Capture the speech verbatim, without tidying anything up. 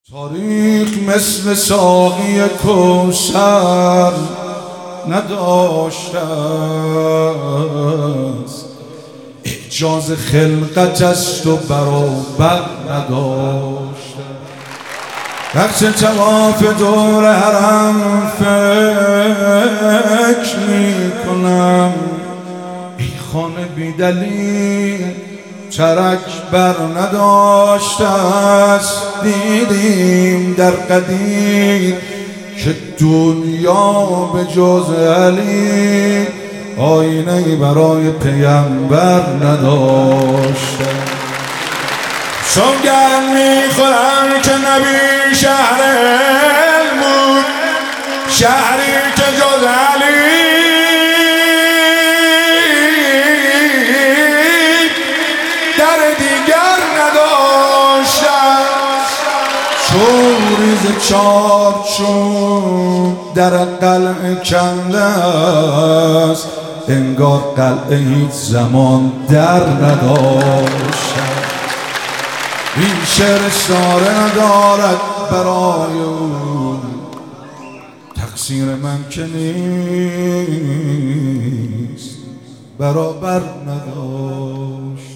تاریخ مثل ساقی کوثر نداشته است، اعجاز خلقت است و برابر نداشته. وقت طواف دور حرم فکر می کنم ای خانه بی دلیل چرک بر نداشته است. دیدیم در قدیم که دنیا به جز علی آینه برای پیامبر نداشته. سوگند میخورم که نبی شهر علم، شهری که جز علی در دیگر نداشتم. چوریز چارچوب در قلعه کنده است، انگار قلعه هیچ زمان در نداشتم. این شعر ساره ندارد برای او، تقصیر من که نیست برابر نداشت.